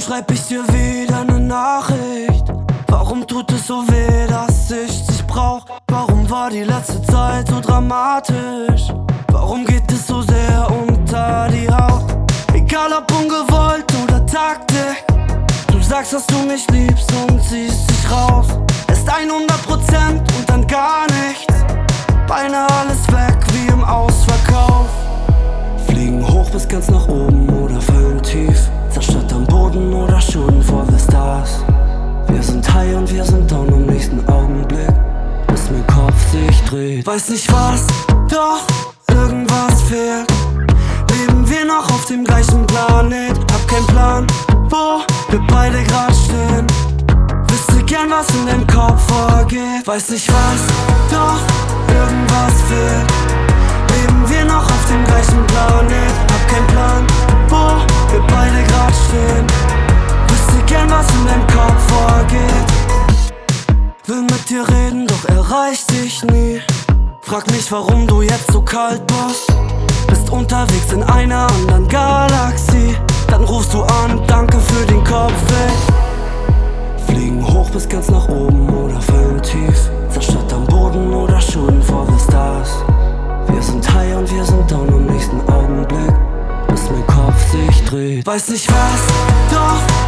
schreib ich dir wieder ne Nachricht. Warum tut es so weh, dass ich dich brauch? Warum war die letzte Zeit so dramatisch? Warum geht es so sehr unter die Haut? Egal ob ungewollt oder Taktik, du sagst, dass du mich liebst und ziehst dich raus. Ist 100% und dann gar nichts, beinahe alles weg wie im Ausverkauf. Fliegen hoch bis ganz nach oben oder fallen tief, zerstört am Boden oder shooting for the stars. Wir sind high und wir sind down im nächsten Augenblick, bis mein Kopf sich dreht. Weiß nicht was, doch irgendwas fehlt. Leben wir noch auf dem gleichen Planet? Hab keinen Plan, wo wir beide grad stehen. Wüsste gern, was in deinem Kopf vorgeht. Weiß nicht was, doch irgendwas fehlt. Leben wir noch auf dem gleichen Planet? Hab keinen Plan, wo wir beide grad stehen. Wüsste gern, was in deinem Kopf vorgeht. Will mit dir reden, doch erreich dich nie. Frag mich, warum du jetzt so kalt bist. Bist unterwegs in einer anderen Galaxie. Dann rufst du an, danke für den Kopfweh. Fliegen hoch bis ganz nach oben oder fallen tief, zerstört am Boden oder shooting for the stars. Wir sind high und wir sind down im nächsten Augenblick, bis mein Kopf sich dreht. Weiß nicht was, doch